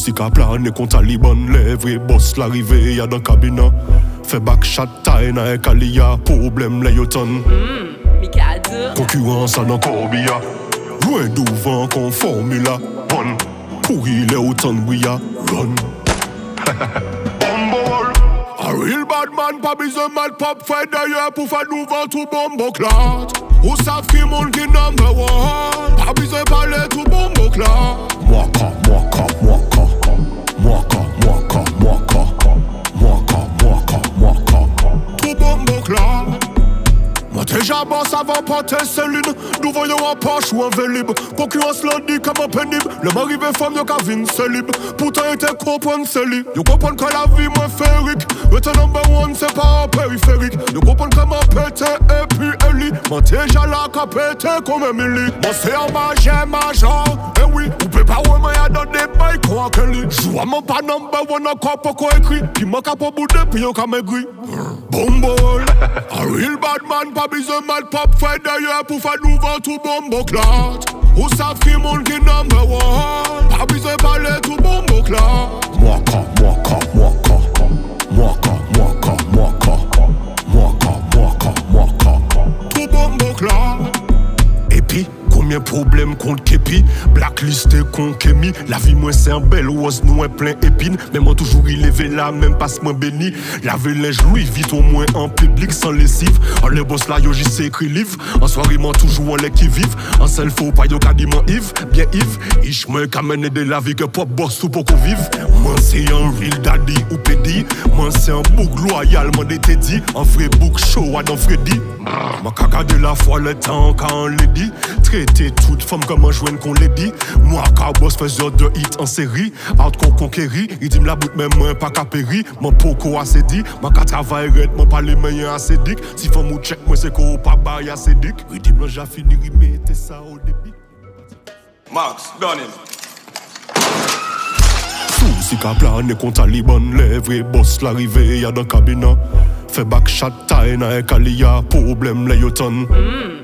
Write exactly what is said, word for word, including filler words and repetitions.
Si ka plane kon Taliban, le vre boss l'arrivé ya dans cabinet. Fait back shot taille na Kalia, problème le yoton. Concurrence dans Corbia. Loin devant qu'on formula. Bon, pour il est autant de bouilla. Run. A real bad man, pas besoin mal pop fait d'ailleurs pour faire nous vendre tout bombo clat. Ou savent qui monde qui number one. Pas besoin parler tout bombo clat. Mwaka, mwaka, mwaka. Mwaka, mwaka, mwaka. Mwaka, mwaka, mwaka. Tout bombo clat. Moi déjà boss avant porter cellule. Nous voyons en poche ou en vélib. Concurrence lundi comme un pénible. Le mari veut femme yo kavin celib. Pourtant était comprendre celui. Yo comprendre que la vie moins férique. Le number one c'est pas un périphérique. Yo comprendre comment péter et puis Eli. Moi déjà là qu'à péter comme un milli. Moi c'est un majeur major. Eh oui, ou peut pas ouais mais y'a dans des bails quoi que lui. Joue mon pas number one encore pas quoi écrit. Puis moi qu'à pas bouder puis yo qu'à maigri. Bombol. A real bad man. Pas besoin mal pop fait d'ailleurs pour faire nous vendre tout bombo clat. Ou savent qui monde qui number one. Pas besoin parler tout bombo clat. Mwaka, mwaka, mwaka. Mwaka, mwaka, mwaka. Mwaka, mwaka, mwaka. Tout bombo clat. Et puis combien de problèmes contre Kepi, blacklisté contre Kemi. La vie moins c'est un bel rose, nous est plein épine. Mais moi toujours il levé là, même pas moins béni. Laver linge Louis vite au moins en public sans lessive. En les boss là yo j'y sais écrit livre. En soirée moi toujours en les qui vivent. En seul faux pas yo quasiment Yves, bien Yves. Ich moi qu'amène de la vie que pop boss tout pour qu'on vive. Moi c'est un real daddy ou pédi. Moi c'est un bouc loyal, moi d'été dit. En vrai bouc show à dans Freddy. Moi caca de la foi le temps quand on l'a dit. Traiter toute femme comme un joint qu'on l'a dit. Moi car boss faiseur de hit en série. Out qu'on conquérit. Il dit me la bout même moi pas qu'à péri. Mon poco assez dit. Moi qu'à travailler red, moi pas les meilleurs assez dick. Si faut mou check moi c'est qu'on pas bail assez dick. Il dit me j'ai fini remettre ça au débit. Max, done him. Sous si ka plane kon Taliban, le vre boss l'arrivé ya dans cabinet. Fait back shot taille na Kalia, problème le yoton.